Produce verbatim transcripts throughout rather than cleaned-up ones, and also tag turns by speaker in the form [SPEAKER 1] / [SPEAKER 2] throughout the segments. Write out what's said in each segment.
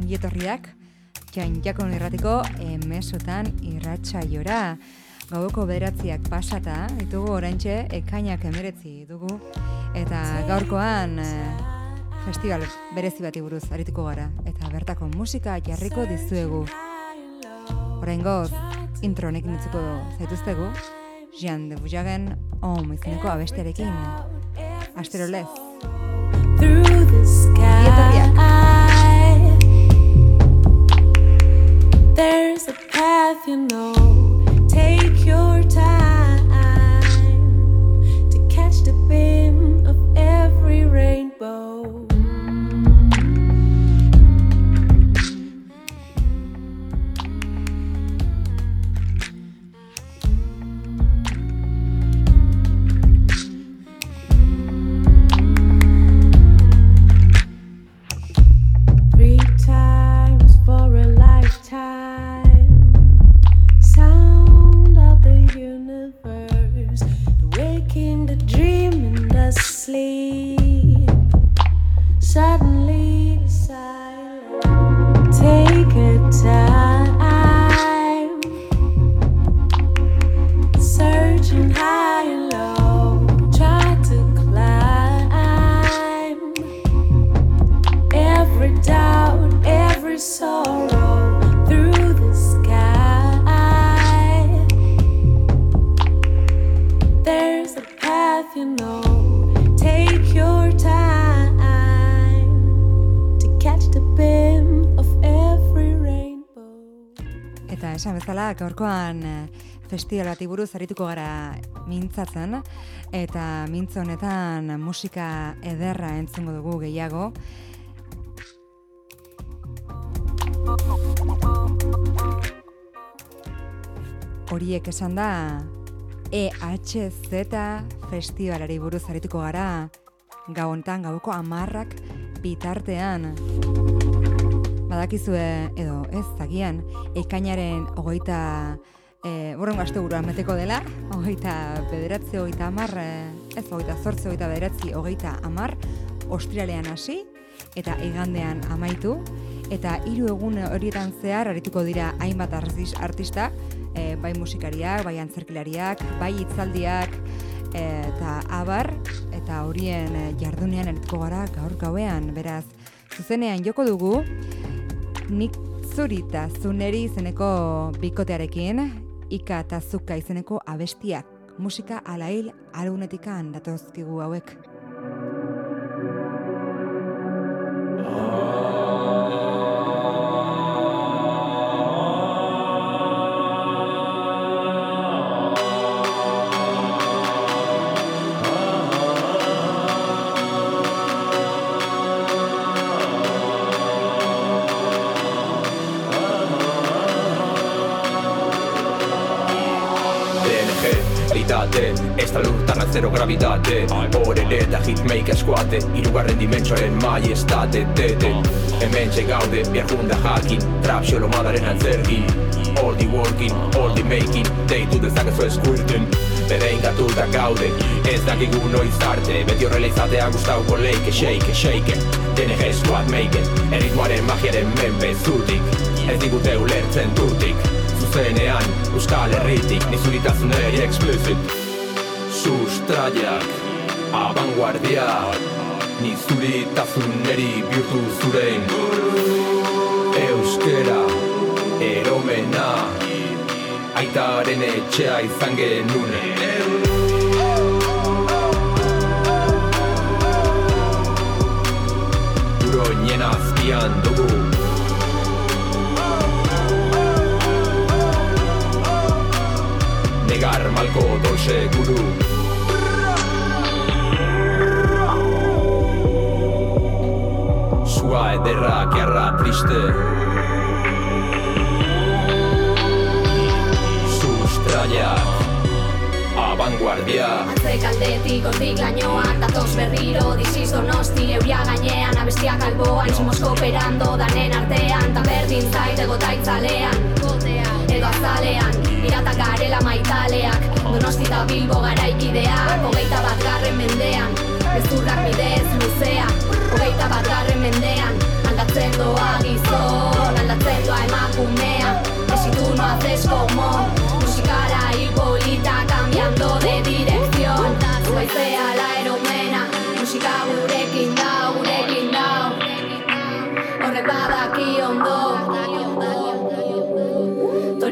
[SPEAKER 1] ongietorriak Jan Jakon irratiko emesotan irratsaiora. Gaueko bederatziak pasata, ditugu oraintxe ekainak emeretzi dugu, eta gaurkoan festival berezi bati buruz arituko gara, eta bertako musika jarriko dizuegu. Oraingoz, intro honekin itzuko zaituztegu, Jean de Bujagen Om izeneko abestiarekin. Astero lez.
[SPEAKER 2] Through the sky, there's a path, you know. Take your time to catch the beam of every rainbow. Three times for a lifetime. Sound of the universe, the waking, the dream, and the sleep. Suddenly the silence. Take a time, searching high and low. Try to climb every doubt, every sorrow through the sky. There's a path, you know. Take your time to catch the beam of every rainbow.
[SPEAKER 1] Eta esan bezala, gaurkoan eh, festival bati buruz arituko gara mintzatzen, eta mintzo honetan musika ederra entzungo dugu gehiago. Horiek esan da, E H Z festivalari buruz arituko gara, gau honetan, gauko hamarrak bitartean. Badakizue, edo ez zagian, ekainaren hogeita, e, borrengo aste buruan meteko dela, hogeita bederatzi, hogeita hamar, ez hogeita zortzi, hogeita bederatzi, hogeita hamar, Australian hasi, eta igandean amaitu, eta hiru egun horietan zehar arituko dira hainbat artista, e, bai musikariak, bai antzerkilariak, bai hitzaldiak, e, eta abar, eta horien jardunean arituko gara gaur gauean, beraz, zuzenean joko dugu, nik zuri eta zuneri izeneko bikotearekin, Ika eta Zuka izeneko abestiak, musika alail alunetikan datozkigu hauek.
[SPEAKER 3] Esta luz tarra zero gravitate Horere eta hitmaker eskuate Irugarren dimentsoaren maiestate Tete, hemen txegaude Biar junda jakin, trap xolo madaren antzerki All the working, all the making Deitu dezakezu eskurten Berein gatuta gaude Ez dakigu noiz arte Beti horrela izatea gustauko leike Shake, shake, D N G squad make Erritmoaren magiaren menpe zutik Ez digute ulertzen tutik Zuzenean, Euskal Herritik Nizuritasuneri explicit Sustraiak, abanguardia Nizuritasuneri bihurtu zuren Euskera, eromena Aitaren etxea izan genune Uroinen azpian dugu Negar malko dolce guru Sua ederra, gerra triste Sustraiak, abanguardia
[SPEAKER 4] Atzek aldetik hortik lainoak datoz berriro Diziz donosti euria gainean abestiak alboan Somos kooperando danen artean Ta berdin zait egotaitzalean Edo azalean, piratak garela maitaleak Donosti eta Bilbo garaikideak Hogeita bat garren mendean Gezurrak bidez luzea Hogeita bat garren mendean Aldatzen doa gizon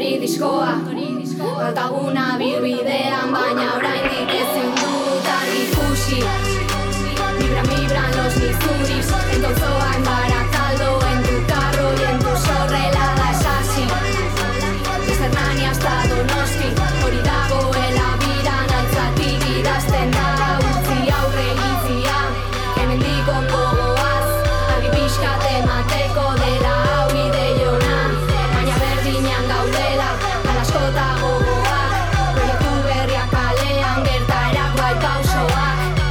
[SPEAKER 4] Tori diskoa Altaguna bilbidean baina oraindik ezin dut argi ikusi Vibran, vibran los Mizuris En Tozoa, en Barakaldo, en tu carro y en tu sorrelada es así Desde Hernani hasta Donosti Hori dagoela biran altzatik idazten da Utzi aurre iritzia Hemendik ondo goaz Argi pixkat emateko dela hau ideiona Baina berdinean gaudela Alaskota gogoa Proiektu berriak kalean gertaerak bai pausoak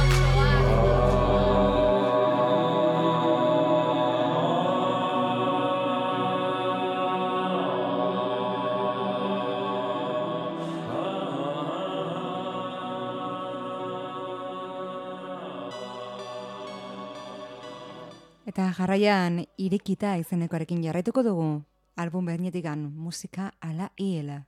[SPEAKER 1] Eta jarraian irekita izenekoarekin jarraituko dugu, album bernetikan musika ala hiela.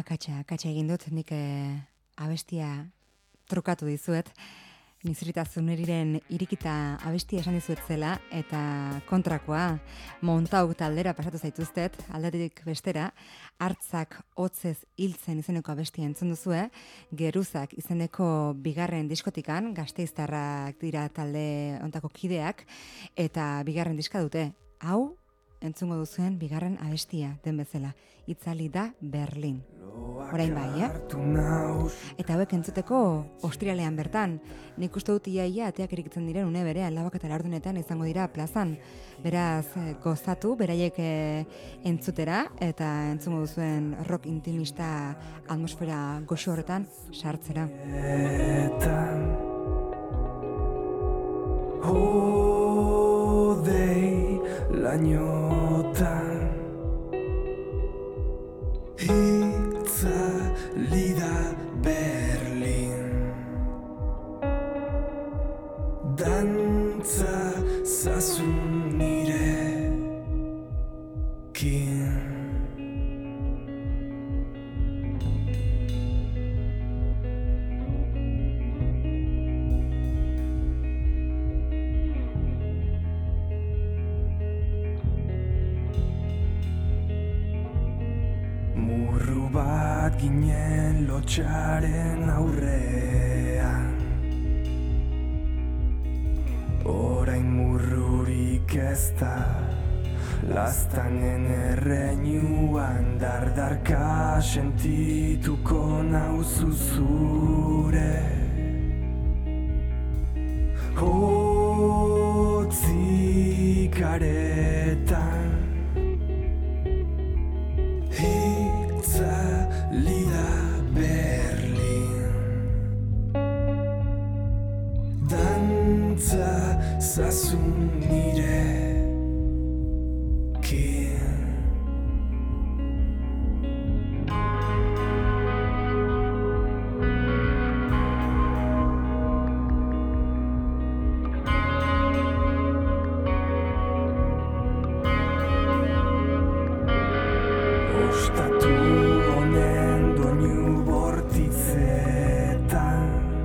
[SPEAKER 1] akatsa, akatsa egin dut, nik eh, abestia trukatu dizuet. Nizrita Zuneriren irikita abestia esan dizuet zela, eta kontrakoa, Montauk taldera pasatu zaituztet, aldatik bestera, Hartzak hotzez hiltzen izeneko abestia entzun duzue, Geruzak izeneko bigarren diskotikan, Gasteiztarrak dira talde ontako kideak, eta bigarren diska dute. Hau, entzungo duzuen bigarren abestia den bezala. Itzali da Berlin. Orain bai, eh? Eta hauek entzuteko Ostrialean bertan. Nik uste dut iaia ateak irikitzen diren une bere alabak eta lardunetan izango dira plazan. Beraz, gozatu, beraiek entzutera, eta entzungo duzuen rock intimista atmosfera goxo horretan sartzera.
[SPEAKER 5] Hodei lainotan itzali da Berlin, dantza zazu nirekin. Murru bat ginen lotxaren aurrean, orain murrurik ez da, laztanen erreinuan dardarka sentituko nauzu zure. Hotzik aretan itzali da Berlin, dantza zazu nirekin. Ostatu honen doinu bortitzetan,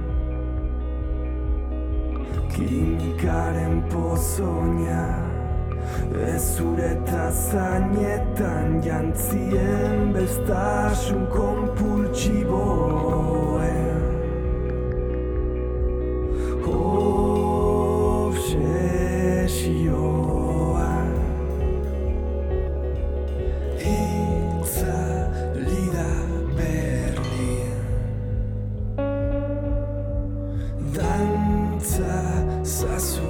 [SPEAKER 5] kimikaren pozoina, ez ureta zainetan jantzien bestasun konpultsiboen. Obsesioa itzali da Berlin, dantza zazu.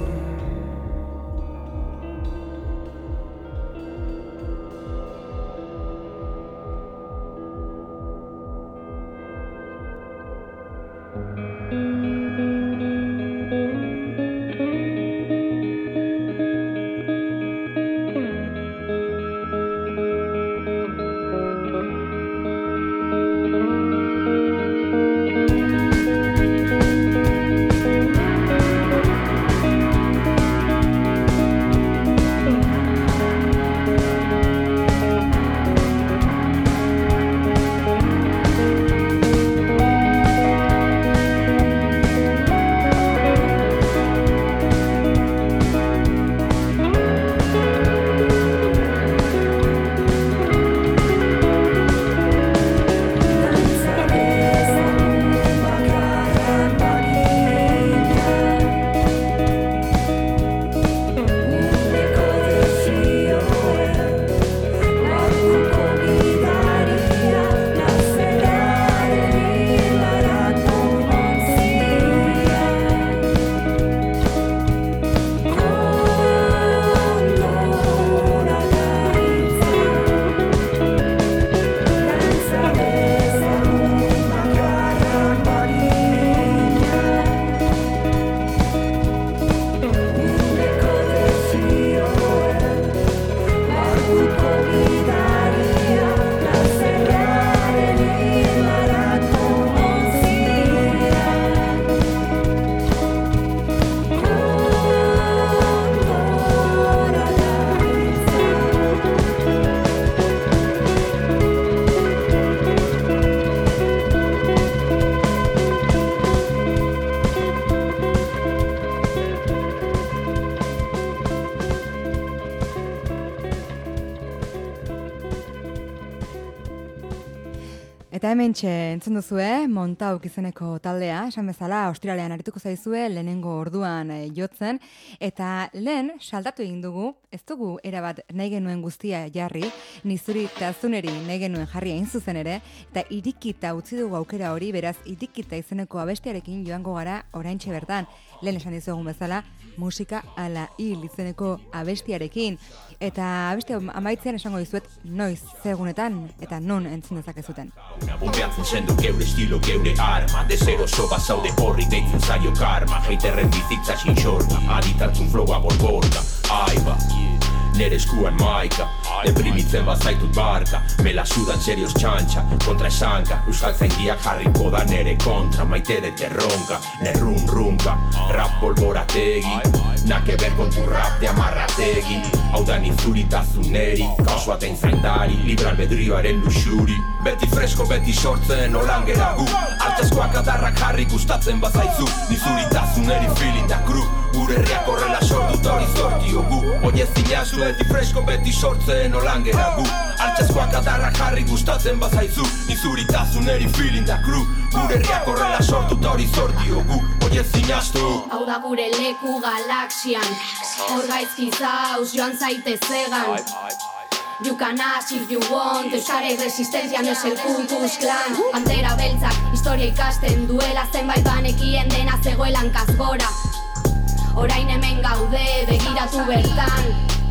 [SPEAKER 1] Eta hemen txe, entzun duzue, Montauk izeneko taldea, esan bezala, Australian arituko zaizue, lehenengo orduan e, jotzen, eta lehen, saltatu egin dugu, ez dugu erabat nahi genuen guztia jarri, nizuri eta zuneri nahi genuen jarri hain zuzen ere, eta irikita utzi dugu aukera hori, beraz, irikita izeneko abestiarekin joango gara oraintxe bertan, lehen esan dizuegun bezala, musika ala hil izeneko abestiarekin, eta abesti amaitzean esango dizuet noiz, zegunetan, eta non entzun dezakezuten.
[SPEAKER 3] Bombeatzen zendu geure estilo, geure arma Deseroso bazaude horri deitzen zaio karma Heiterren bizitza sinxorta Aditartzun flowa borborka Aiba, nere eskuan maika Deprimitzen bazaitut barka Mela sudan serioz txantxa Kontra esanka Euskal zaindiak jarriko da nere kontra Maite de terronka Nerrun runka Rap bolborategi Nake ber kontu rap de amarrategi Hau da nizuritazuneri Kaos baten zaindari Libre albedrioaren luxuri Beti fresko beti sortzen olan gera gu Altsaskoak adarrak jarri gustatzen bazaizu Nizuritazuneri feeling da kru Gure herriak horrela sortu eta hori zortiogu Oie zinazu beti fresko beti sortzen olan gera gu Altsaskoak adarrak jarri gustatzen bazaizu Nizuritazuneri feeling da kru Gure herriak horrela sortu eta hori zortiogu Oie zinazu
[SPEAKER 4] Hau da gure leku galaxian Hor gaizki zauz joan zaite zegan You can ask if you want Euskare resistenzia no es el Ku Klux Klan Pantera beltzak historia ikasten duela Zenbait banekien dena zegoelan kazgora Orain hemen gaude begiratu bertan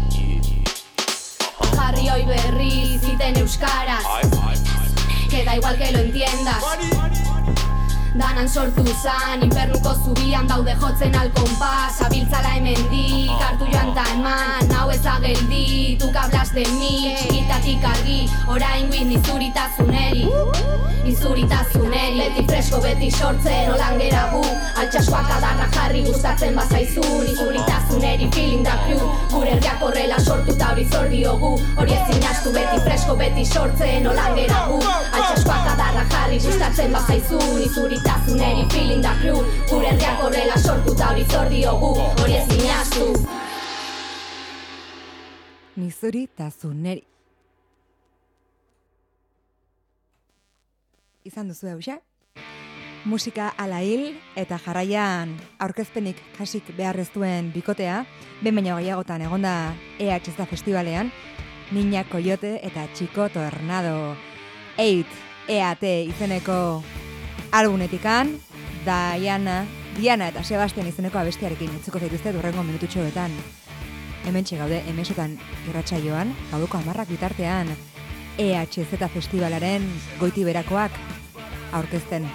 [SPEAKER 4] Jarri hoi berri ziten euskaraz Queda igual que lo entiendas Danan sortu zan, infernuko zubian daude jotzen al konpas Abiltzala hemendik, hartu joan ta eman Hau ez da geldi, tuk hablas de mi Txikitatik argi, orain guiz nizuritazuneri Nizuritazuneri Beti fresko, beti sortzen, olan gera gu Altsaskoak adarra jarri gustatzen bazaizu Nizuritazuneri feeling da crew Gure herriak horrela sortu ta hori zor diogu Hori ezin astu, beti fresko, beti sortzen, olan gera gu Altsaskoak adarra jarri gustatzen bazaizu Nizuritazuneri feeling da crew Gure herriak horrela sortu ta hori zor diogu Hori ezin astu
[SPEAKER 1] Nizuritazuneri. Izan duzu eusa? Musika ala hil eta jarraian aurkezpenik kasik beharrez duen bikotea, behin baino gehiagotan egonda E H Z festivalean, Niña Coyote eta Chico Tornado. Eight E A T izeneko albumetikan, Diana, Diana eta Sebastian izeneko abestiarekin utziko zaituzte durrengo minututxoetan. Hementxe gaude emesotan irratsaioan, gaueko hamarrak bitartean, E H Z festivalaren goiti berakoak aurkezten.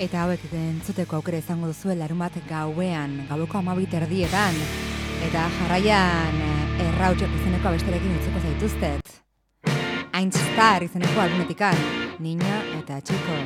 [SPEAKER 1] Eta hauek entzuteko aukera izango duzue larunbat gauean, gaueko hamabi erdietan. Eta jarraian errautxok izeneko abesterekin utziko zaituztet. Ainstar izeneko albumetikan, Niña eta Chico.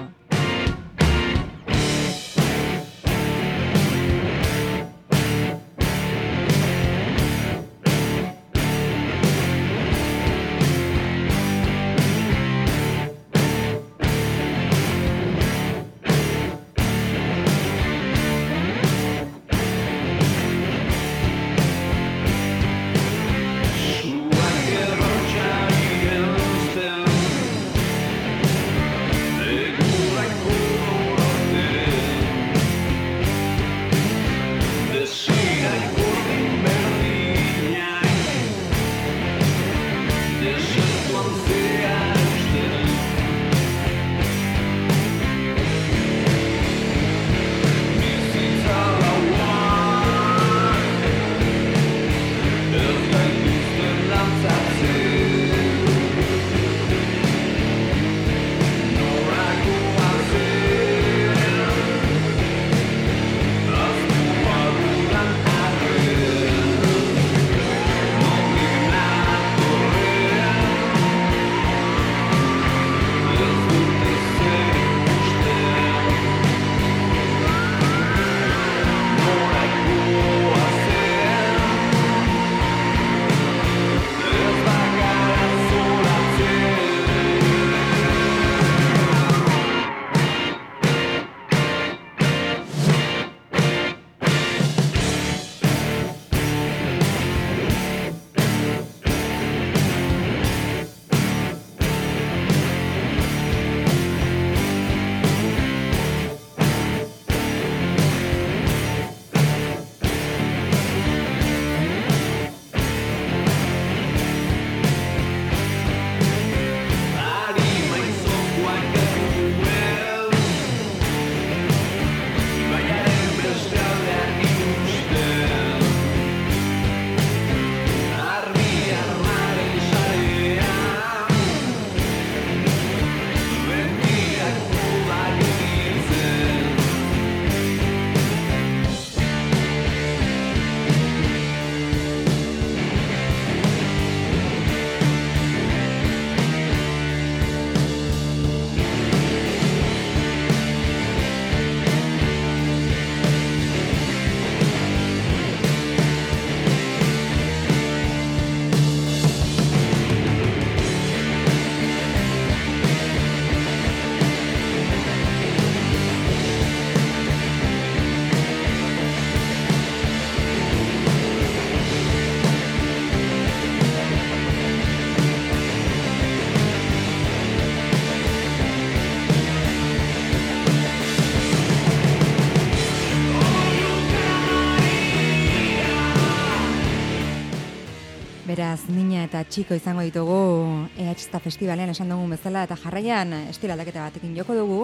[SPEAKER 1] Beraz, Niña eta Chico izango ditugu E H Z Festivalean esan dugun bezala, eta jarraian estilo aldaketa batekin joko dugu,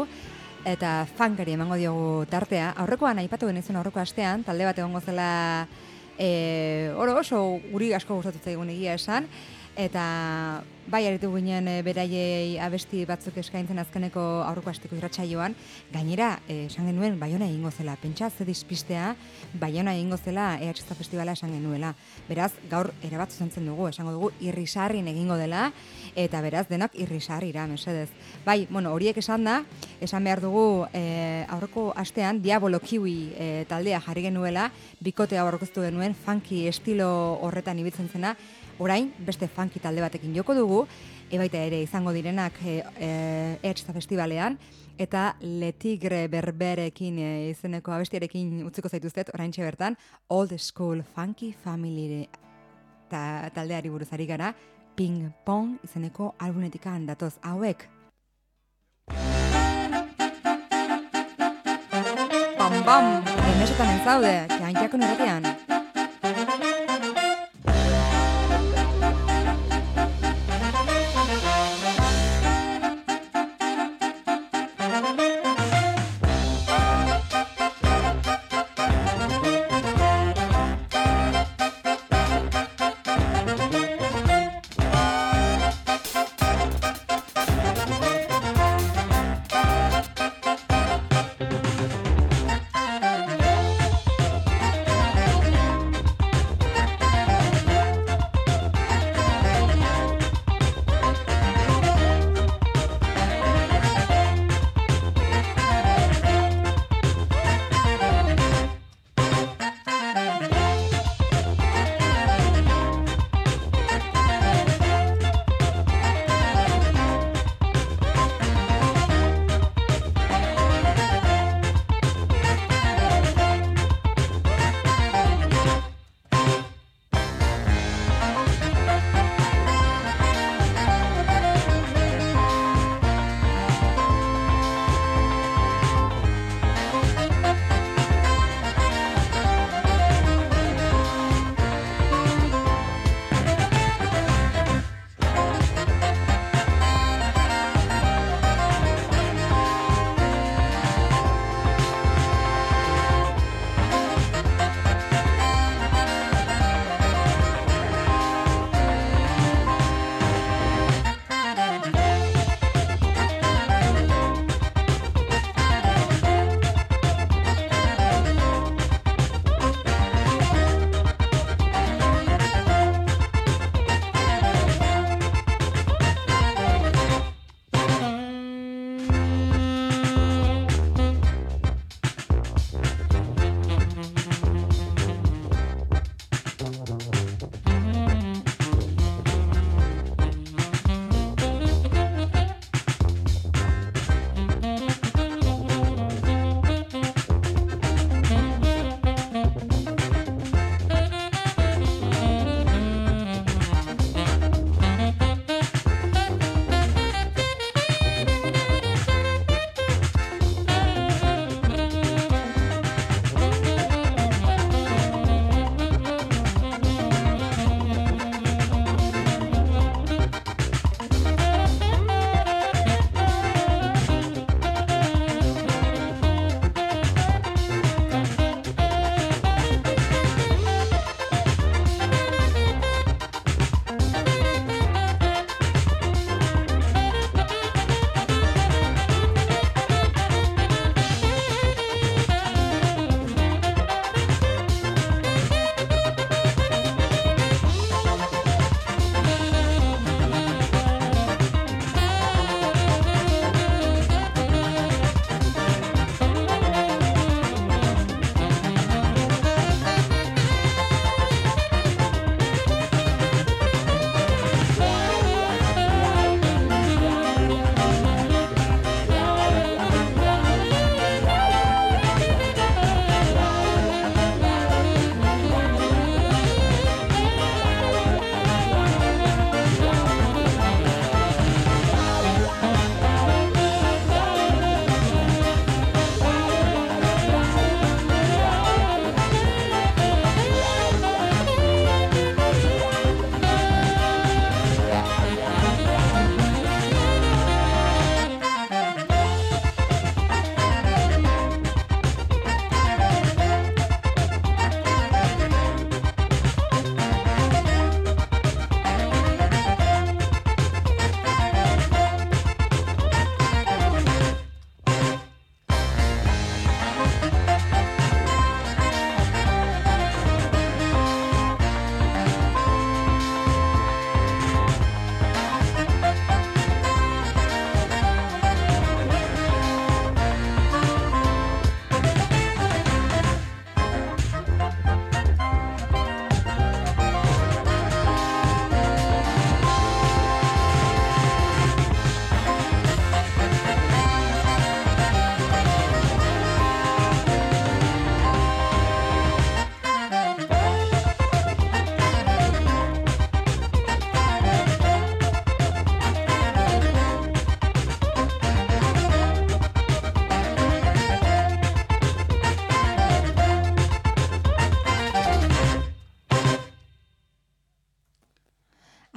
[SPEAKER 1] eta funkari emango diogu tartea. Aurrekoan aipatu genizun aurreko astean, talde bat egongo zela e, oro oso guri asko gustatu zaigun egia esan, eta bai aritu ginen e, beraiei abesti batzuk eskaintzen azkeneko aurreko asteko irratsaioan, gainera e, esan genuen Baiona egingo zela, pentsa ze dispistea Baiona egingo zela E H Z Festivala esan genuela. Beraz, gaur erabat zuzentzen dugu, esango dugu irrisarrin egingo dela, eta beraz denak irrisarrira, mesedez. Bai, bueno, horiek esan da, esan behar dugu e, aurreko astean Diabolo Kiwi e, taldea jarri genuela, bikotea aurkeztu genuen, funky estilo horretan ibiltzen zena. Orain, beste funky talde batekin joko dugu, ebaita ere izango direnak e, e, E H Z Festivalean, eta Le Tigre Berberekin e, izeneko abestiarekin utziko zaituztet, oraintxe bertan, Old School Funky Family ta, taldeari buruz ari gara, Ping Pong izeneko albumetikan datoz hauek. Bam, bam, emesetan entzaude, jankiakon erratean.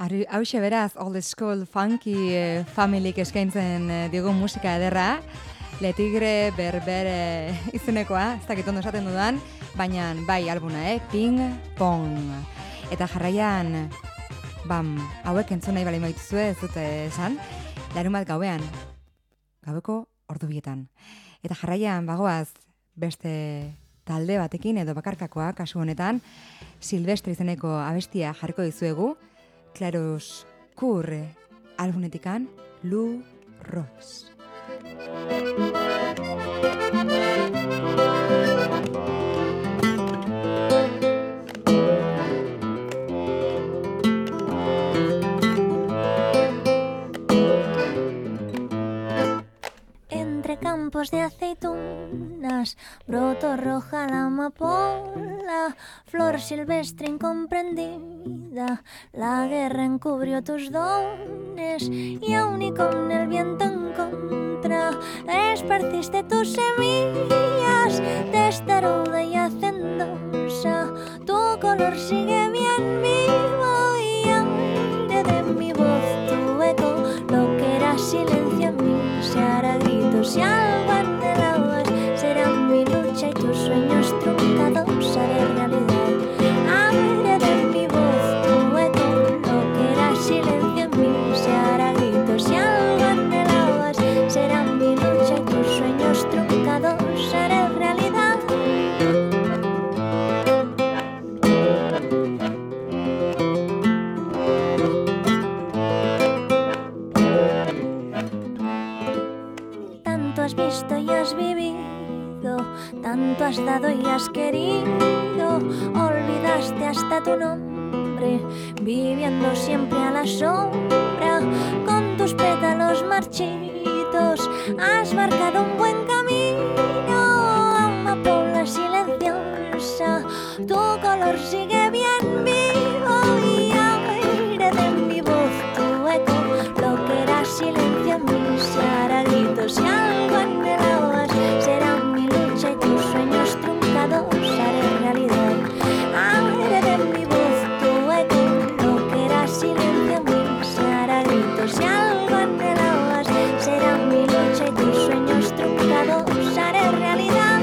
[SPEAKER 1] hause beraz, old school funky eh, familik eskaintzen eh, digun musika ederra, Le Tigre Berbere izenekoa, ez dakit ondo esaten dudan, baina bai albuna, eh? Ping Pong. Eta jarraian, bam, hauek entzun nahi bali maituzue, ez dute esan, larun bat gauean, gaueko ordubietan. Eta jarraian bagoaz beste talde batekin edo bakarkakoa kasu honetan, Silvestre izeneko abestia jarriko dizuegu, Clarus Kurre albunetikan Lou Ros.
[SPEAKER 6] Entre campos de aceitunas brotó roja la amapola, flor silvestre incomprendida. La guerra encubrió tus dones y aún y con el viento en contra esparciste tus semillas, testaruda y hacendosa. Tu color sigue bien vivo y aire de mi voz, tu eco, lo que era silencio en mí se hará gritos y algo anhelabas. Será mi lucha y tus sueños truncados haré realidad. Aire de mi voz, tu eco, lo que era silencio en mí se hará gritos y algo anhelabas. Será mi lucha y tus sueños truncados haré realidad. Tanto has visto y has vivido, tanto has dado y has querido, olvidaste hasta tu nombre, viviendo siempre a la sombra. Con tus pétalos marchitos has marcado un buen camino, amapola silenciosa, tu color sigue bien vivo y aire de mi voz, tu eco, lo que era silencio en mí se hará gritos y algo anhelabas. Será mi lucha y tus sueños truncados haré realidad. Aire de mi voz, tu eco, lo que era silencio en mí se hará gritos y algo anhelabas. Será mi lucha y tus sueños truncados haré realidad.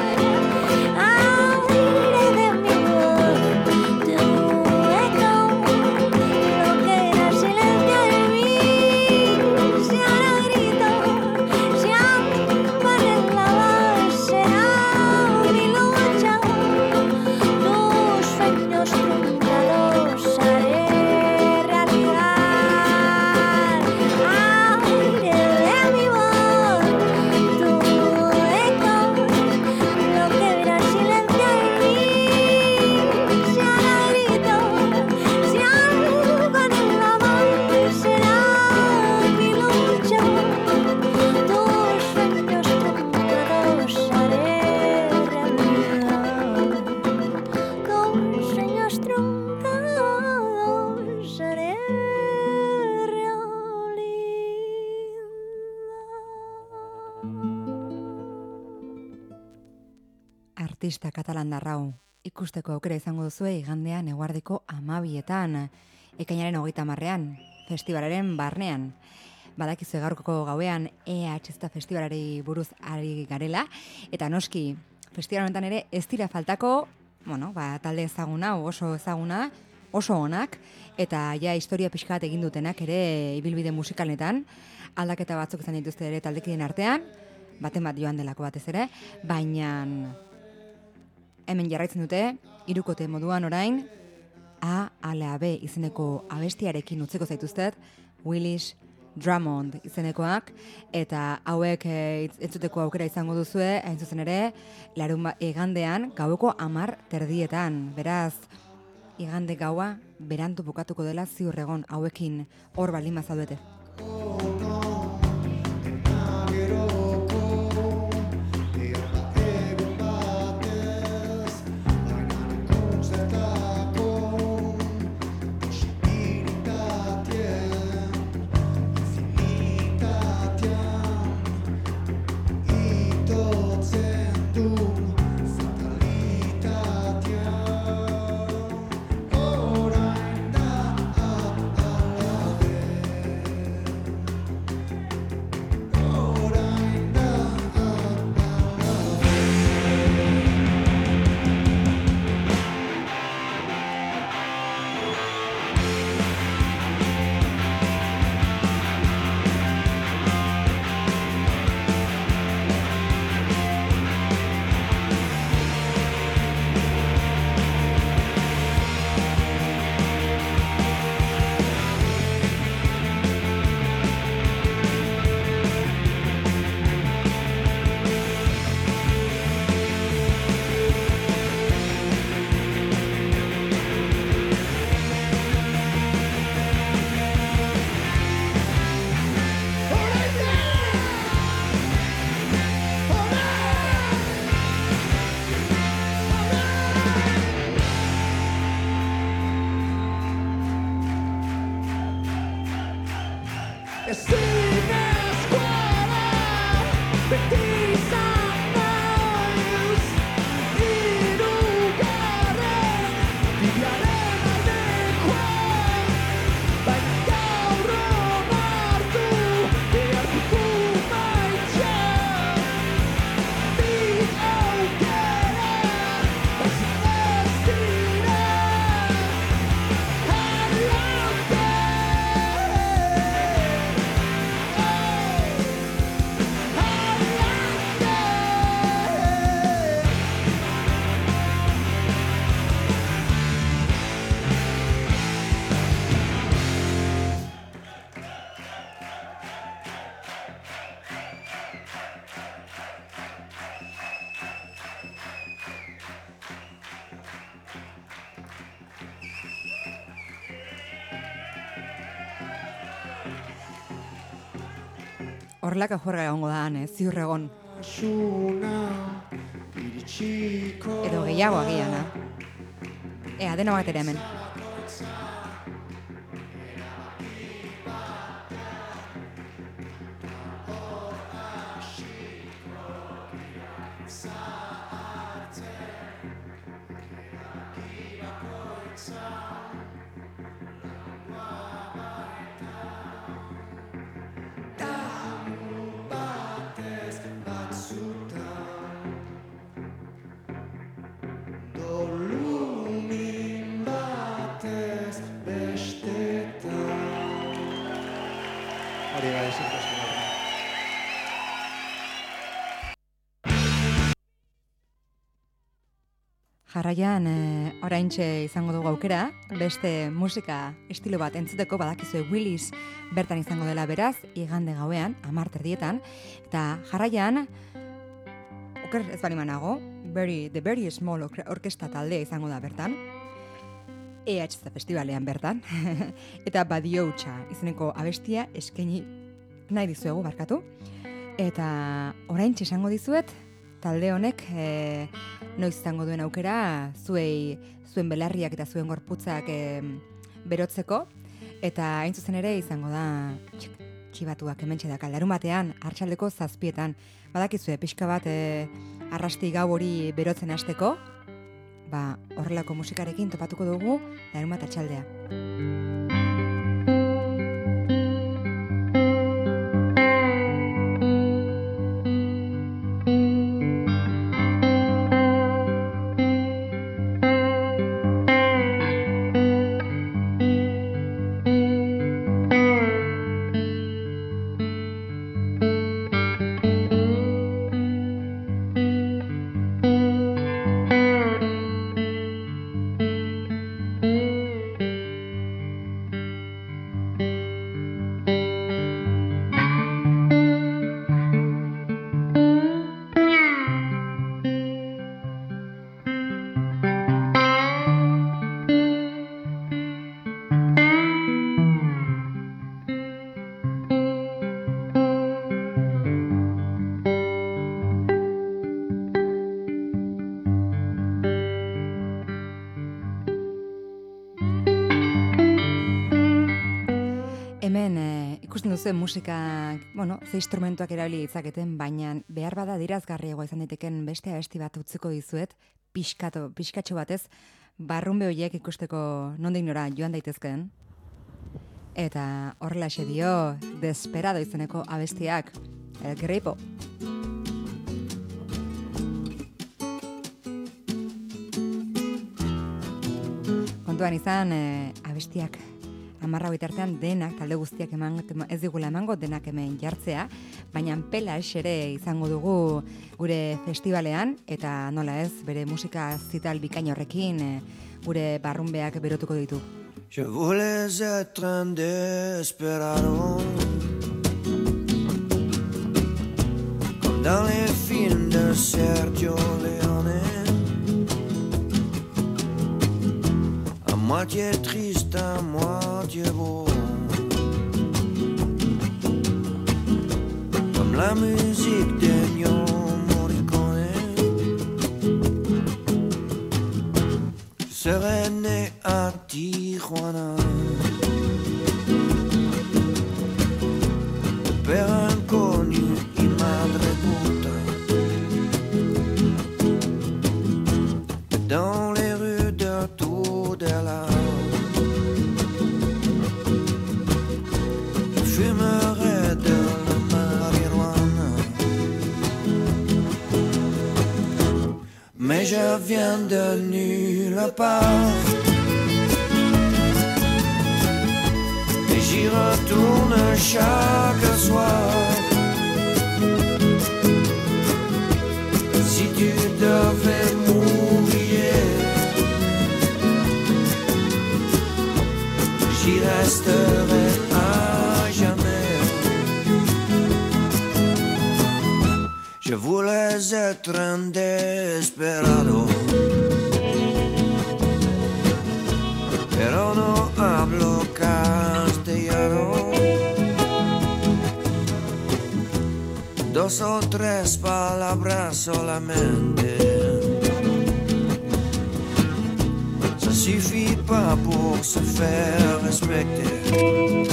[SPEAKER 6] Aire de mi voz, tu eco, lo que era silencio en mí se hará gritos y algo anhelabas. Será mi lucha, tus sueños truncados haré realidad. Aire de mi voz, tu eco, lo que era silencio en mí se hará gritos y algo anhelabas. Será mi lucha, tus sueños truncados haré realidad. Tus sueños truncados haré realidad.
[SPEAKER 1] Artista katalandarrau ikusteko aukera izango duzue igandean eguardiko amabietan, ekainaren hogeita hamarrean, festivalaren barnean. Badakizu gaurko gauean E H Z festivalari buruz ari garela, eta noski, festival honetan ere ez dira faltako, bueno, ba, talde ezaguna, oso ezaguna, oso onak, eta ja historia pixka bat egin dutenak ere ibilbide musikaletan, aldaketa batzuk izan dituzte ere taldekideen artean, baten bat joan delako batez ere, baina hemen jarraitzen dute, hirukote moduan orain, A ala B izeneko abestiarekin utzeko zaituztet, Willis Drummond izenekoak, eta hauek e, entzuteko aukera izango duzue, hain zuzen ere, larun ba, igandean, gaueko amar terdietan, beraz, igande gaua, berantu bukatuko dela ziur egon hauekin hor baldin bazaudete. horrelaka juerga egongo da, eh, ziur egon. Edo gehiago agian, eh? Ea, dena bat ere hemen. Jarraian, e, oraintxe izango dugu aukera, beste musika estilo bat entzuteko badakizue Willis bertan izango dela beraz, igande gauean, hamar terdietan, eta jarraian, oker ez bali manago, very, The Very Small Orkestra taldea izango da bertan, E H Z Festivalean bertan, eta Badiotxa izeneko abestia eskaini nahi dizuegu barkatu, eta oraintxe izango dizuet, talde honek e, noiz izango duen aukera zuei zuen belarriak eta zuen gorputzak e, berotzeko eta hain zuzen ere izango da txik, txibatuak hementxe da larun batean arratsaldeko zazpietan badakizue pixka bat e, arrasti gau hori berotzen hasteko ba horrelako musikarekin topatuko dugu larun bat arratsaldea. Zuen musika, bueno, ze instrumentuak erabili ditzaketen, baina behar bada dirazgarriagoa izan daiteken beste abesti bat utziko dizuet, pixkato, pixkatxo batez, barrunbe horiek ikusteko nondik nora joan daitezkeen. Eta horrela xe dio, Desperado izeneko abestiak, El Gripo. Kontuan izan, eh, abestiak amarra bitartean denak, talde guztiak eman, ez digula emango, denak hemen jartzea, baina pela ere izango dugu gure festivalean, eta nola ez, bere musika zital bikain horrekin gure barrunbeak berotuko ditu.
[SPEAKER 5] Je voulais être un desperado comme dans les films de Sergio Leone, à moitié triste, à moitié beau, comme la musique d'Ennio Morricone. Je serais né à Tijuana, père inconnu y madre puta, dans les rues de Tudela. Je fumerais de la marijuana, mais je viens de nulle part. J'y retourne chaque soir. Si tu devais m'oublier, j'y resterai à jamais. Je voulais être un desperado, pero no hablo castellano. dos o tres palabras solamente. Ça suffit pas pour se faire respecter.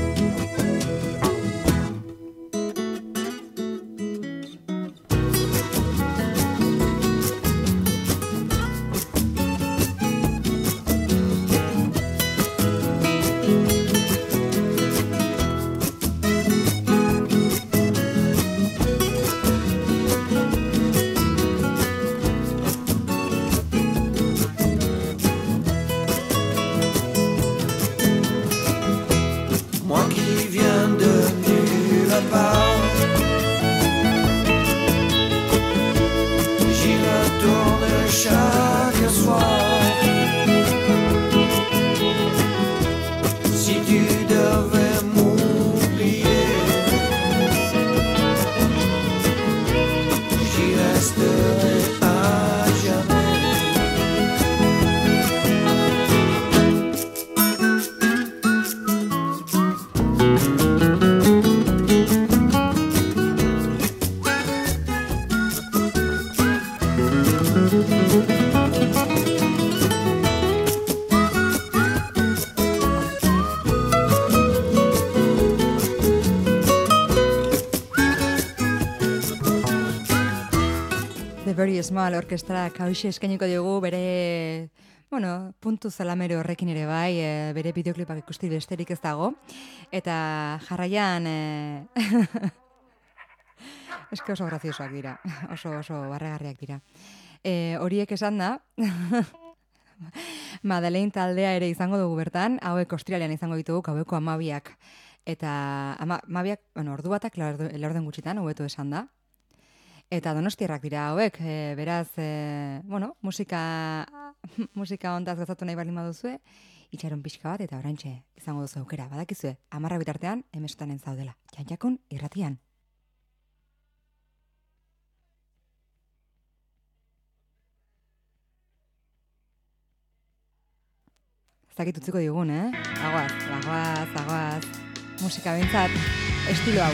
[SPEAKER 1] Very Small Orkestra kauxe eskainiko diogu bere, bueno, puntu zalamero horrekin ere bai, e, bere bideoklipak ikusti besterik ez dago. Eta jarraian, e... eske oso graziosoak dira, oso oso barregarriak dira. E, horiek esan da, Madeleine taldea ere izango dugu bertan, hauek Australian izango ditugu, haueko amabiak. Eta ama, amabiak, bueno, ordu batak laurden gutxitan, hobeto esan da. Eta donostiarrak dira hauek, e, beraz, e, bueno, musika, musika ontaz gozatu nahi baldin baduzue, itxaron pixka bat eta oraintxe izango duzu aukera, badakizue, hamarra bitartean emestanen zaudela, Jantjakun irratian. Zakit utziko digun, eh? Aguaz, aguaz, aguaz, musika bintzat, estilo hau.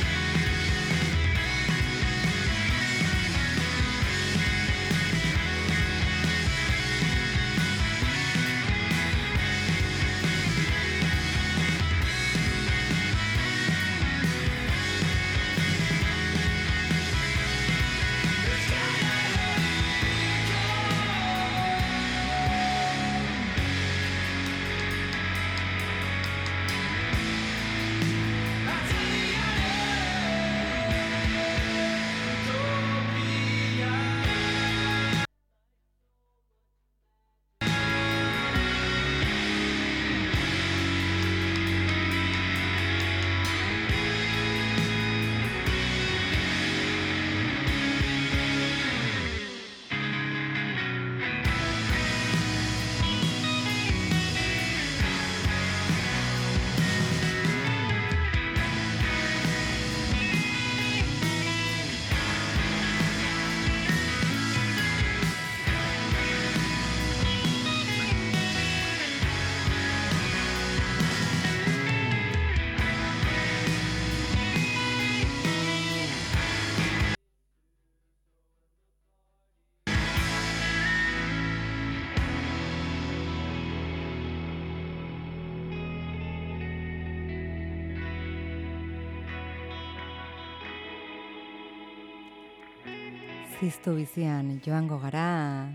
[SPEAKER 1] Ziztu bizian joango gara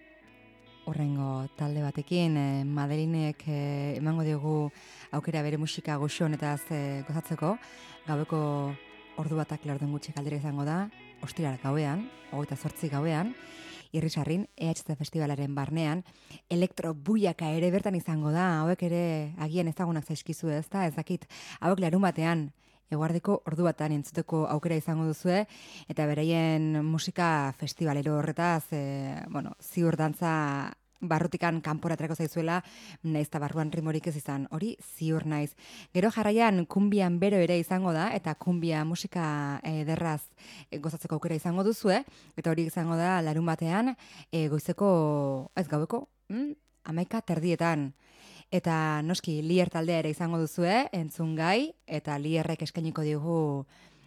[SPEAKER 1] urrengo talde batekin, eh, Madelinek eh, emango diogu aukera bere musika goxo honetaz eh, gozatzeko, gaueko ordu batak laurden gutxi galdera izango da, ostiral gauean, hogeita zortzi gauean, Irrisarrin, E H C Festivalaren barnean, elektrobuiaka ere bertan izango da, hauek ere agian ezagunak zaizkizu ez da, ez dakit, hauek larun batean, eguardiko ordu batan entzuteko aukera izango duzue, eta beraien musika festivalero horretaz, e, bueno, ziur dantza barrutikan kanporatrako zaizuela, naiz eta barruan rimorik ez izan, hori ziur naiz. Gero jarraian kumbian bero ere izango da, eta kumbia musika ederraz e, gozatzeko aukera izango duzue, eta hori izango da larun batean, e, goizeko, ez gaueko, mm, amaika terdietan. Eta noski Lier taldea ere izango duzue, entzun gai, eta Lierrek eskainiko digu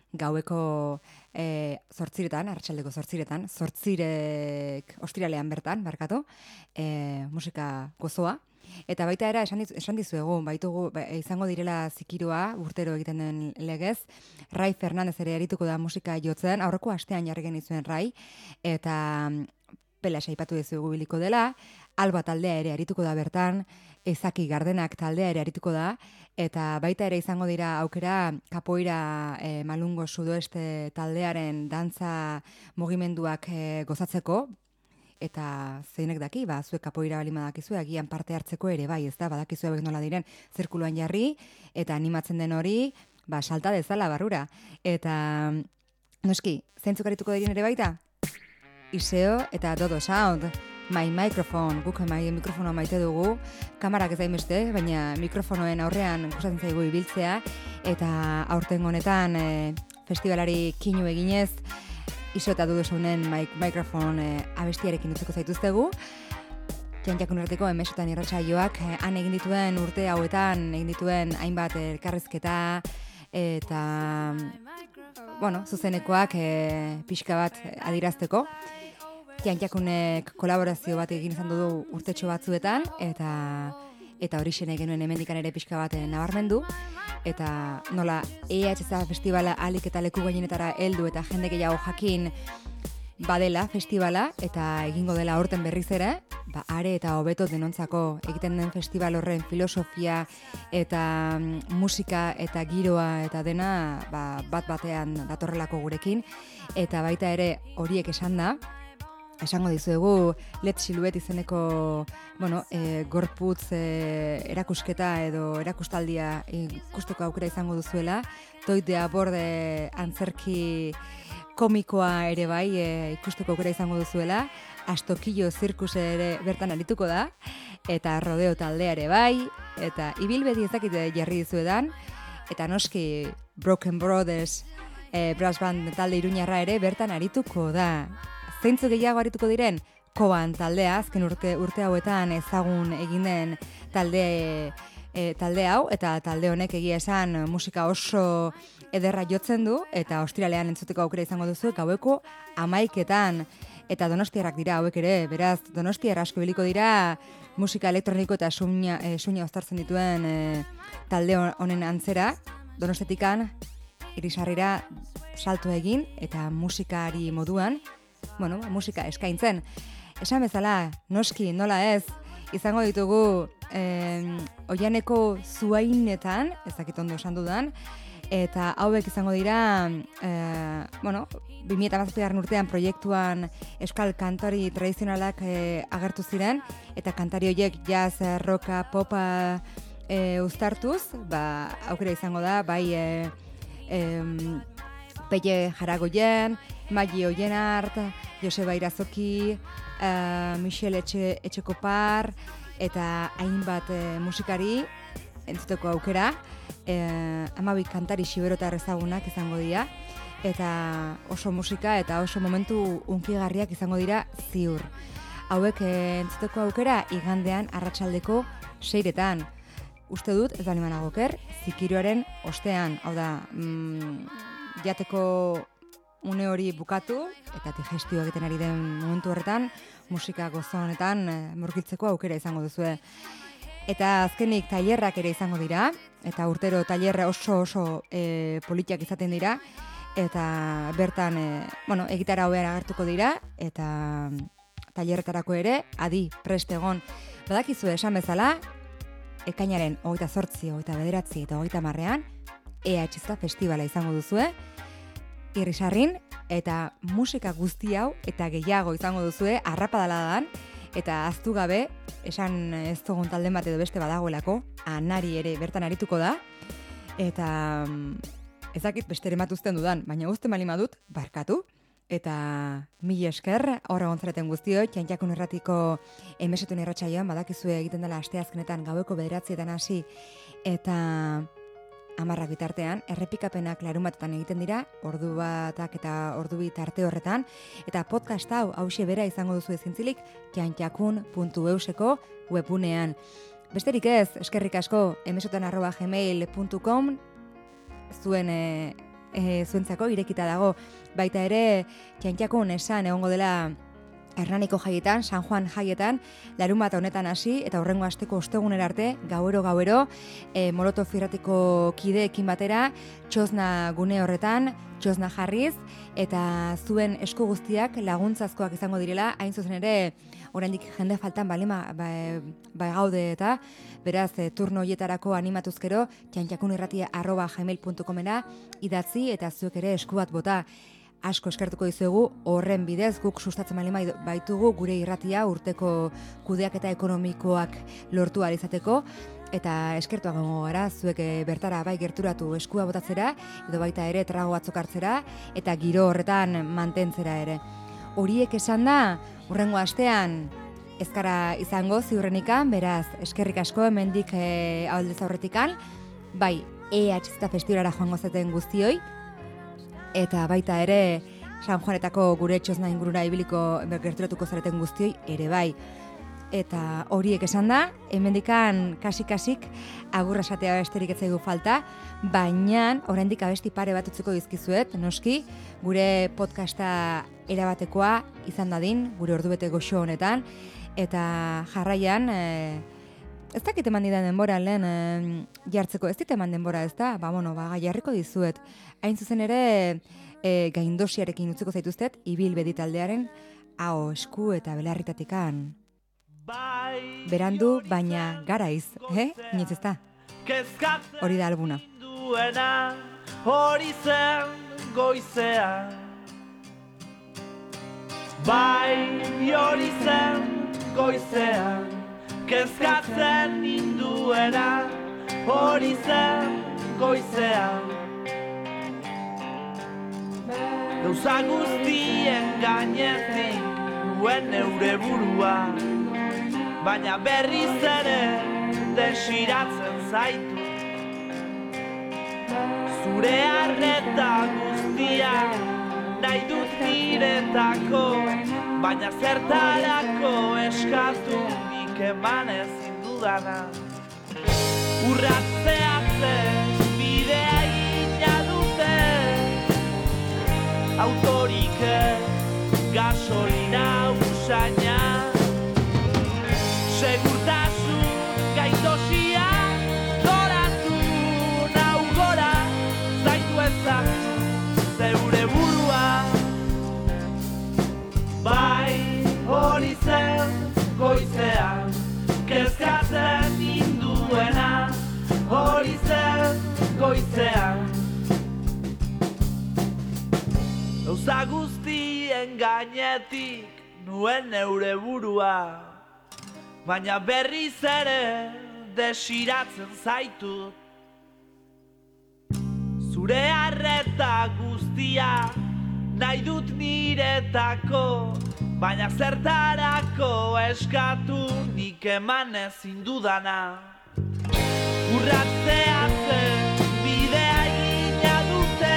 [SPEAKER 1] gaueko e, zortziretan, arratsaldeko zortziretan, zortzirek ostiralean bertan, barkatu, e, musika gozoa. Eta baita era, esan, diz, esan dizuegu, baitugu, ba, izango direla zikiroa, urtero egiten den legez, Rai Fernandez ere arituko da musika jotzen, aurreko astean jarri genizuen Rai, eta Pelas aipatu dizuegu biliko dela, Alba taldea ere arituko da bertan, Ezaki Gardenak taldea ere arituko da, eta baita ere izango dira aukera kapoira e, Malungo Sudoeste taldearen dantza mugimenduak e, gozatzeko, eta zeinek daki, ba, zuek kapoira balima dakizue, agian parte hartzeko ere bai, ez da, badakizue hauek nola diren zirkuluan jarri, eta animatzen den hori, ba, salta dezala barrura. Eta, noski, zeintzuk arituko diren ere baita? Iseo eta Dodo Sound, My Microphone, guk my mikrofonoa maite dugu, kamarak ez daimeste, baina mikrofonoen aurrean gustatzen zaigu ibiltzea, eta aurten honetan e, festivalari kinu eginez, Iseo eta Dodo Sounden My Microphone e, abestiarekin utzeko zaituztegu. Jantzakun erratiko emesotan irratsaioak e, han egin dituen urte hauetan, egin dituen hainbat elkarrizketa, eta, bueno, zuzenekoak e, pixka bat adirazteko. Jantzak kolaborazio bat egin izan du urtetxo batzuetan, eta eta hori xene genuen hemendikan ere pixka bat nabarmendu, eta nola E H Z festivala alik eta leku gainenetara heldu eta jende gehiago jakin badela festivala, eta egingo dela aurten berriz ere, ba, are eta hobeto denontzako egiten den festival horren filosofia eta mm, musika eta giroa eta dena ba, bat batean datorrelako gurekin, eta baita ere horiek esan da, esango dizuegu Let Siluet izeneko bueno, e, gorputz e, erakusketa edo erakustaldia ikusteko aukera izango duzuela. Toit de aborde antzerki komikoa ere bai e, ikusteko aukera izango duzuela. Astokillo zirkus ere bertan arituko da, eta rodeo taldea ere bai, eta ibilbedi ezakite jarri dizuedan, eta noski Broken Brothers e, brass band talde iruñarra ere bertan arituko da. Zeintzu gehiago arituko diren? Koban taldea, azken urte, urte hauetan ezagun egin den talde, e, talde hau, eta talde honek egia esan musika oso ederra jotzen du, eta ostiralean entzuteko aukera izango duzu, gaueko hamaiketan, eta donostiarrak dira hauek ere, beraz, donostiar asko biliko dira musika elektroniko eta suña, e, suña ostartzen dituen e, talde honen antzera, donostetikan, irisarrira salto egin, eta musikari moduan, bueno, musika eskaintzen. Esan bezala, noski, nola ez, izango ditugu eh, oianeko zuainetan, ez dakit ondo esan dudan, eta hauek izango dira, eh, bueno, bi mila hamazazpigarren urtean proiektuan euskal kantari tradizionalak eh, agertu ziren, eta kantari horiek jazz, rocka, popa eh, uztartuz, ba, aukera izango da, bai eh, eh, Peie Jaragoien, Magi Oienart, Joseba Irazoki, uh, Michel Etxe, Etxekopar, eta hainbat uh, musikari entzuteko aukera, uh, amabi kantari xiberotar ezagunak izango dira, eta oso musika eta oso momentu unkigarriak izango dira ziur. Hauek uh, entzuteko aukera igandean arratsaldeko seiretan. Uste dut, ez da nimanagoker, zikiroaren ostean, hau da, mm, jateko une hori bukatu, eta digestio egiten ari den momentu horretan, musika gozo honetan e, murgiltzeko aukera izango duzue. Eta azkenik tailerrak ere izango dira, eta urtero tailerra oso oso e, politiak izaten dira, eta bertan, e, bueno, egitara hobean agertuko dira, eta tailerretarako ere, adi, prest egon. Badakizu esan bezala, ekainaren hogeita zortzi, hogeita bederatzi eta hogeita marrean, E H Z festivala izango duzue, Irrisarrin, eta musika guzti hau eta gehiago izango duzue arrapadaladan, eta aztu gabe, esan ez dugun talden bat edo beste badagoelako, anari ere bertan arituko da, eta ez dakit beste ere matuzten dudan, baina uste malima dut, barkatu, eta mila esker, horra gontzareten guztio, Txantxakun erratiko emesetun irratsaioan badakizue egiten dela asteazkenetan gaueko bederatzietan hasi, eta hamarrak bitartean, errepikapenak larun batetan egiten dira, ordu batak eta ordu bit arte horretan, eta podcast hau hauxe bera izango duzu ezintzilik, txantxakun puntu euseko webunean. Besterik ez, eskerrik asko, emesotan arroba gmail puntu com, zuen e, e, zuentzako irekita dago. Baita ere, Txantxakun esan egongo dela Hernaniko jaietan, San Juan jaietan, larun bat honetan hasi, eta horrengo asteko ostegunera arte, gauero gauero, e, Molotov irratiko kideekin batera, txosna gune horretan, txosna jarriz, eta zuen esku guztiak laguntzazkoak izango direla, hain zuzen ere, oraindik jende faltan balima ba, ba gaude eta, beraz, e, turno hoietarako animatuzkero, txantxakunirratia arroba gmail puntu comera idatzi, eta zuek ere esku bat bota. Asko eskertuko dizuegu, horren bidez guk sustatzen bali baitugu gure irratia urteko kudeaketa ekonomikoak lortu ahal izateko, eta eskertuak gongo gara, zuek bertara bai gerturatu eskua botatzera, edo baita ere trago batzuk hartzera, eta giro horretan mantentzera ere. Horiek esan da, hurrengo astean ezkara izango ziurrenikan, beraz eskerrik asko hemendik e, aldez aurretikan, bai E H Z festivalara joango zaten guztioi, eta baita ere San Juanetako gure txosna ingurura ibiliko gerturatuko zareten guztioi ere bai. Eta horiek esan da, hemendikan kasik-kasik agurra esatea besterik ez zaigu falta, baina oraindik abesti pare bat utziko dizkizuet, noski, gure podcasta erabatekoa izan dadin, gure ordubete goxo honetan, eta jarraian, e, ez dakit eman didan denbora lehen e, jartzeko, ez dit eman denbora ez da, ba, bueno, ba, jarriko dizuet. Hain zuzen ere, e, gaindosiarekin utziko zaituztet, ibil bedi taldearen, hau esku eta belarritatikan. Berandu, baina garaiz, eh? Inoiz ez da. Hori da albuna.
[SPEAKER 7] Hori zen goizea. Bai, hori zen goizea. Kezkatzen ninduena. Hori zen goizea. Gauza guztien gainetik nuen neure burua, baina berriz ere desiratzen zaitu. Zure arreta guztia nahi dut niretako, baina zertarako eskatu nik eman ezin dudana. Urratzeatze bidea egina dute, autorik ez gasolina usaina. Segurtasun gaitosia doratu nau gora, zaitu ezak zeure burua. Bai, hori zen goizean, kezkatzen ninduena. Hori zen goizean, gauza guztien gainetik nuen neure burua, baina berriz ere desiratzen zaitut. Zure arreta guztia nahi dut niretako, baina zertarako eskatu nik eman ezin dudana. Urratzeatzen bidea egina dute,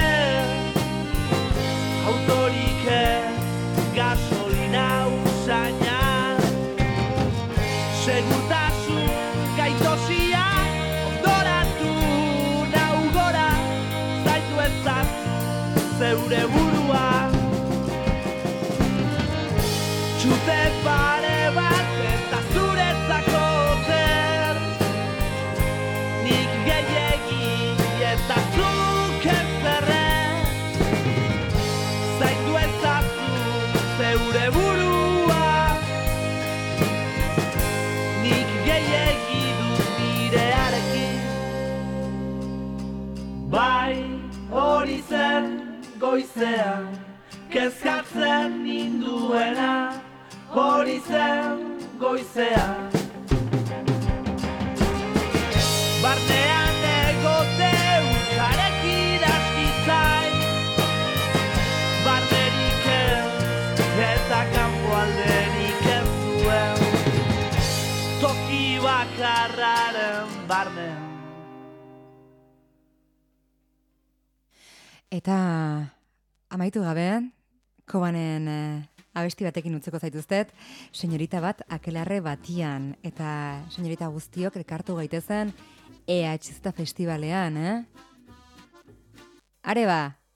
[SPEAKER 7] autorik ez gasolina usaina. Segurtasun gaitosia ondoratu nau gora, zaitu ezak zeure burua. Txute pare bat eta zuretzako zer, nik gehiegi eta zuk ezerren, zaitu ezazu zeure burua. Nik gehiegi dut nirearekin. Bai, hori zen goizean, kezkatzen ninduena. Hori zen goizean, barnean egote utzarekin askitzai, barnerik ez eta kanpo alderik ez zuen, toki bakarraren barnean.
[SPEAKER 1] Eta amaitu gabe, Kobanen eh, abesti batekin utzeko zaituztet, senyorita bat akelarre batian, eta senyorita guztiok elkartu gaitezen E H Z festivalean, eh? Are ba,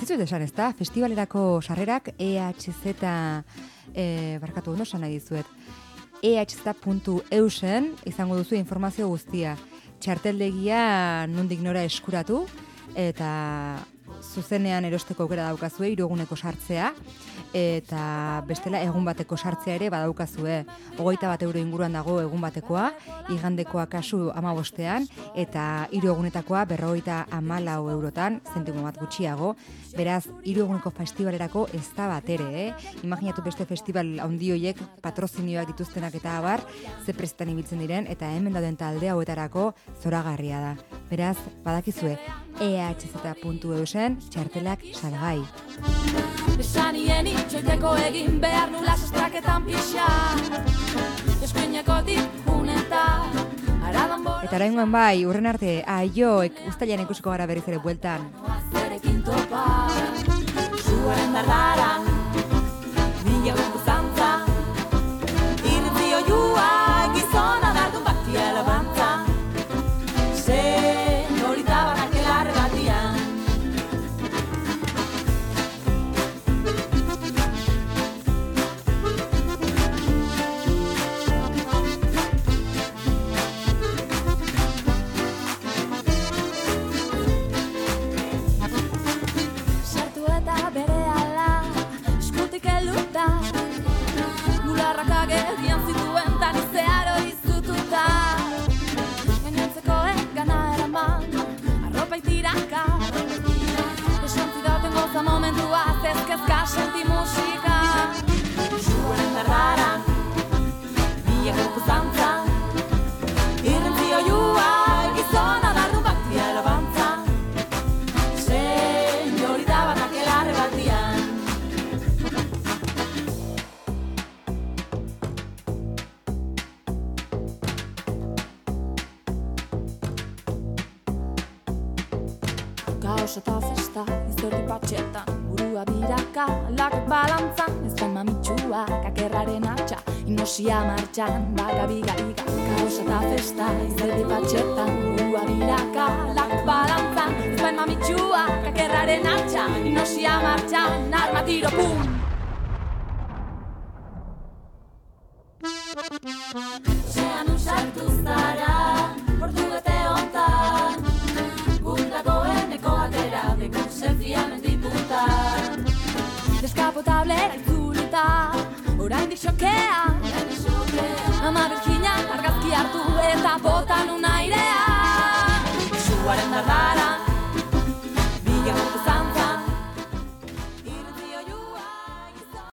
[SPEAKER 1] dut esan, ez da? Festivalerako sarrerak E H Z, e, barkatu ondo esan nahi dizuet, e h z puntu e u sen izango duzu informazio guztia. Txarteldegia nondik nora eskuratu, eta zuzenean erosteko aukera daukazue, hiru eguneko sartzea, eta bestela egun bateko sartzea ere badaukazue. Hogeita bat euro inguruan dago egun batekoa, igandekoa kasu hamabostean, eta hiru egunetakoa berrogeita hamalau eurotan, zentimo bat gutxiago. Beraz, hiru eguneko festivalerako ez da bat ere, eh? Imaginatu beste festival handi horiek patrozinioak dituztenak eta abar, ze presetan ibiltzen diren, eta hemen dauden talde hauetarako zoragarria da. Beraz, badakizue, e h z puntu e u sen txartelak salgai.
[SPEAKER 2] Esanien itxoiteko egin behar nula sostraketan pixa Eskuineko dipuneta aradan bora
[SPEAKER 1] Eta oraingoan bai, urren arte, aioek ustailan ikusiko gara berriz ere bueltan.
[SPEAKER 2] Zerekin topa Zuaren dardaran Mila gundu zantza Irritzi oiua Gizona dardun batia elabantza Zen horita banak elarre batian momentua zezkezka senti musika Zuen dardaran Mila gupu zantza Irrentzi oiua Gizona dardu batia elabantza Zein horita batak elarre batian Kaos eta festa izerdi patxetan Burua biraka, lakak balantzan Ez den mamitxua, kakerraren atxa Inosia martxan, baka biga-biga Kaos eta festa izerdi patxetan Burua biraka, lakak balantzan Ez den mamitxua, kakerraren atxa Inosia martxan, arma tiro pum Zean usartu zara, portugete hontan Dagoeneko atera, deko zentzia mendiputa Deskapotable itzulita, oraindik xokea Ama berkina argazki hartu eta bota nun airea